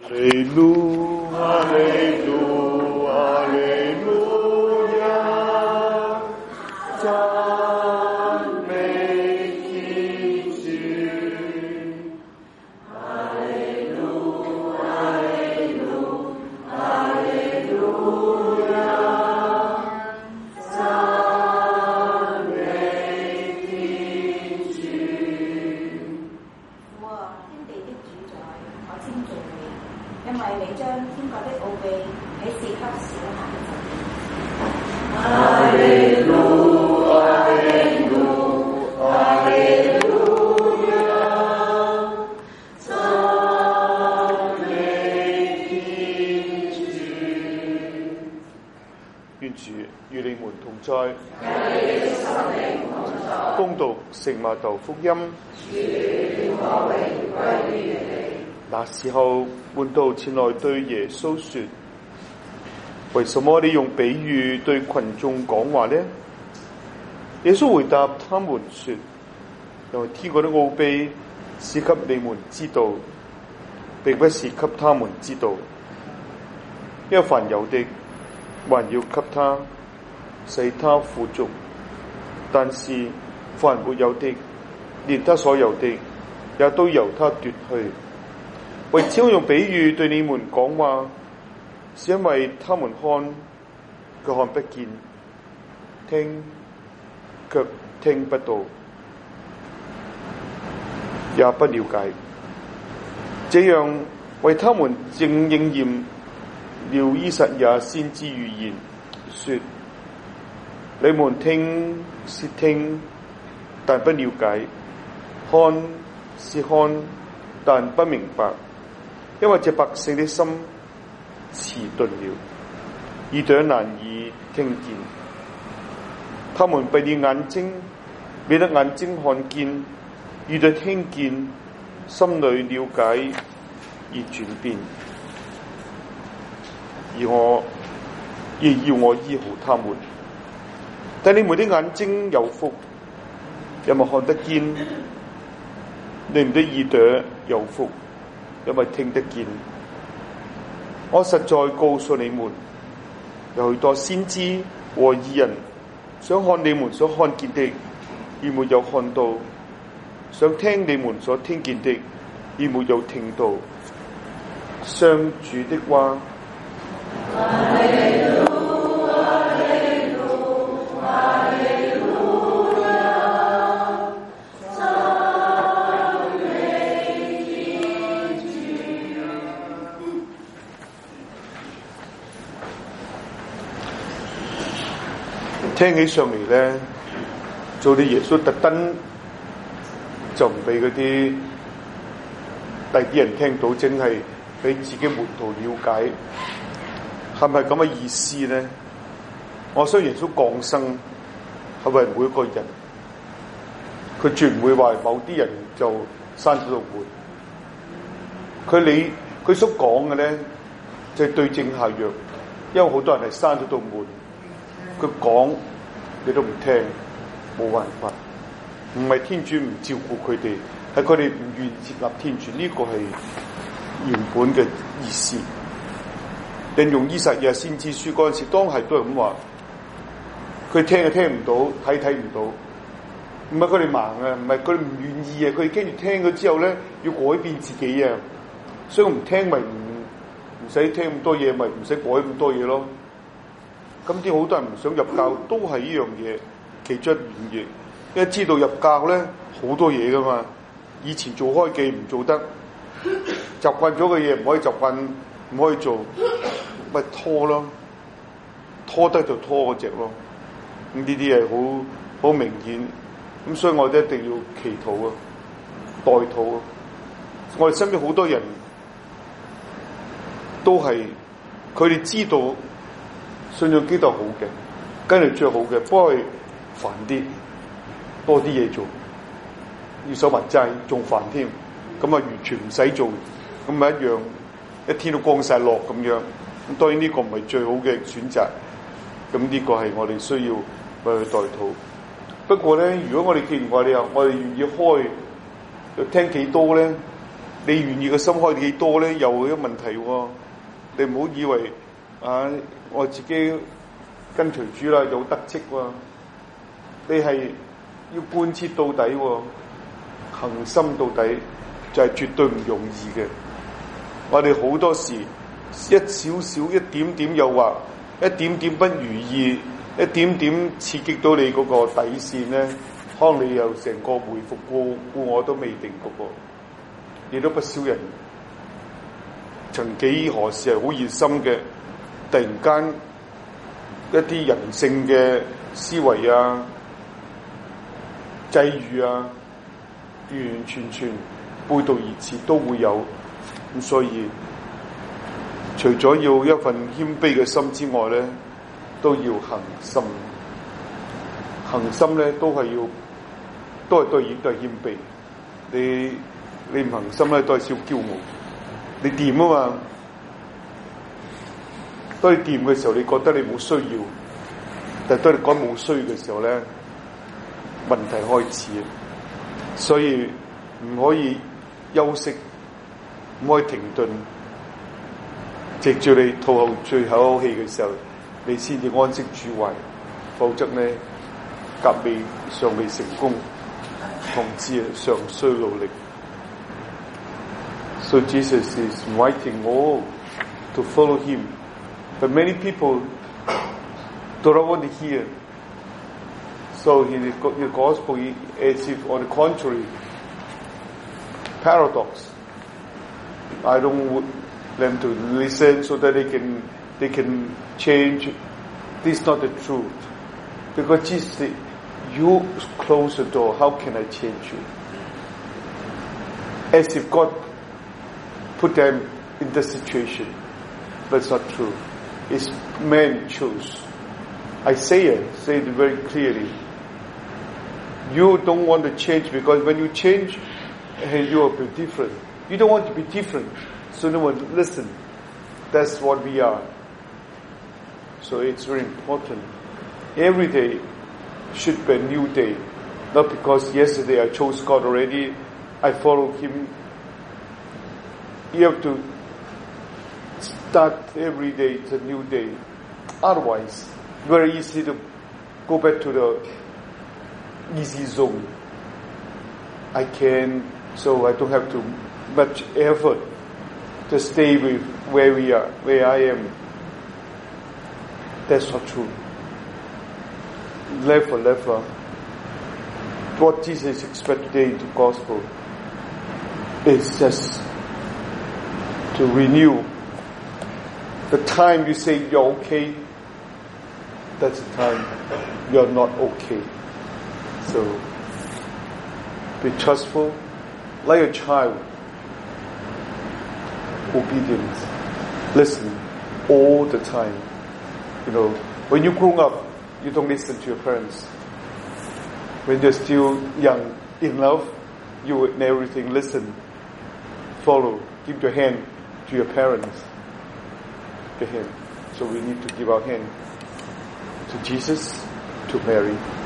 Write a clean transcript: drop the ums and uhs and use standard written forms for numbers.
利路亞，利路亞，利路亞，讚美天主。哈利路亞，哈利路亞，哈利路亞，讚美天主。 父啊，天地的主宰，我稱頌你。因為你將天國的奧秘啟示給小孩子。 哈利路亞，哈利路亞，哈利路亞，讚美天主。願主與你們同在，恭讀聖馬竇福音。那時候，門徒前來對耶穌說：為什麼你用比喻對群眾講話呢？耶穌回答他們說：因為天國的奧秘是給你們知道，並不是給他們知道。因為凡有的，還要給他，使他富足；但是凡沒有的，連他所有的也都由他奪去。為此我用比喻對你們講話，是因為他們看，卻看不見；聽，卻聽不到，也不了解。這樣為他們正應驗了依撒意亞先知預言，說：你們聽是聽，但不了解；看是看，但不明白。因為這百姓的心遲鈍了，耳朵難以聽見。他們閉了眼睛，免得眼睛看見，耳朵聽見，心裏了解而轉變。而我亦要我醫好他們。但你們的眼睛有福，因為看得見；你們的耳朵有福，因為聽得見。我實在告訴你們，有許多先知和義人想看你們所看見的，而沒有看到；想聽你們所聽見的，而沒有聽到。上主的話。聽起上嚟咧，做啲耶穌特登就唔俾嗰啲第啲人聽到，淨係俾自己門徒了解，係咪咁嘅意思咧？我相信耶穌降生係為每一個人，佢絕唔會話某啲人就閂咗道門。佢所講嘅咧，就係對症下藥，因為好多人係閂咗道門。佢講你都唔聽，冇辦法。唔係天主唔照顧佢哋，係佢哋唔願意接納天主。呢個係原本嘅意思。引用依撒意亞先知書嗰陣時，當係都係咁話。佢聽就聽唔到，睇唔到。唔係佢哋盲啊，唔係佢哋唔願意啊。佢哋跟住聽咗之後咧，要改變自己啊。所以我唔聽咪唔使聽咁多嘢，咪唔使改咁多嘢咯。今天好多人唔想入教，都係呢樣嘢其中一樣嘢。因為知道入教咧好多嘢噶嘛，以前做開記唔做得，習慣咗嘅嘢唔可以習慣，唔可以做，咪拖咯，拖得就拖嗰隻咯。咁呢啲係好明顯。咁所以我哋一定要祈禱啊，代禱啊。我哋身邊好多人都係佢哋知道。信仰基督好嘅，跟住最好嘅，不過煩啲，多啲嘢做，要守埋齋，仲煩添，咁啊完全唔使做，咁咪一樣，一天都光晒落咁樣。咁當然呢個唔係最好嘅選擇，咁呢個係我哋需要去代禱。不過咧，如果我哋既然我哋願意開，又聽幾多咧？ 你願意嘅心開幾多咧，又有一個問題喎。你唔好以為我自己跟隨主啦有得戚喎，你係要貫徹到底喎，恒心到底就係絕對唔容易嘅。我哋好多時一少少一點點誘惑，一點點不如意，一點點刺激到你嗰個底線咧，可能你又成個回復故我都未定嗰個。亦都不少人曾幾何時係好熱心嘅，突然間一啲人性嘅思維啊、際遇啊，完完全全背道而馳都會有。咁所以除咗要一份謙卑嘅心之外咧，都要恒心。恒心咧都係對謙卑。你唔恒心咧，都係少驕傲。你掂啊嘛，當你掂嘅時候，你覺得你冇需要，但係當你講冇需要嘅時候咧，問題開始。所以唔可以休息，唔可以停頓，藉住你吐後最後一口氣嘅時候，你先至安息主懷。否則咧，革命尚未成功，同志尚需努力。So Jesus is inviting all to follow him. But many people do not want to hear. So in the gospel, as if on the contrary, paradox. I don't want them to listen so that they can change. This is not the truth. Because Jesus said, you close the door, how can I change you? As if God put them in the situation. But it's not true. It's man choose. Isaiah said it very clearly. You don't want to change because when you change, you will be different. You don't want to be different, so no one listen. That's what we are. So it's very important. Every day should be a new day. Not because yesterday I chose God already, I followed him. You have to start every day, it's a new day. Otherwise, very easy to go back to the easy zone. I can, so I don't have to much effort to stay with where I am. That's not true. Never. What Jesus expects today in the gospel is just to renew. The time you say you're okay, that's the time you're not okay. So be trustful, like a child. Obedience. Listen all the time. You know, when you grow up, you don't listen to your parents. When you're still young, in love, you in everything listen, follow, give your hand to your parents. The hand. So we need to give our hand to Jesus, to Mary.